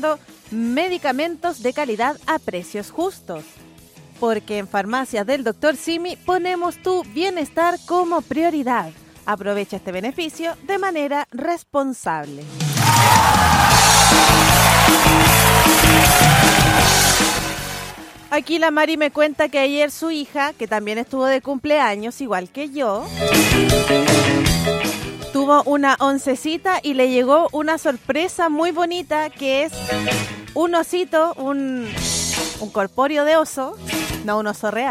ofreciendo medicamentos de calidad a precios justos. Porque en Farmacias del Dr. Simi ponemos tu bienestar como prioridad. Aprovecha este beneficio de manera responsable. Aquí la Mari me cuenta que ayer su hija, que también estuvo de cumpleaños, igual que yo, tuvo una oncecita y le llegó una sorpresa muy bonita, que es un osito, un corpóreo de oso, no un oso real.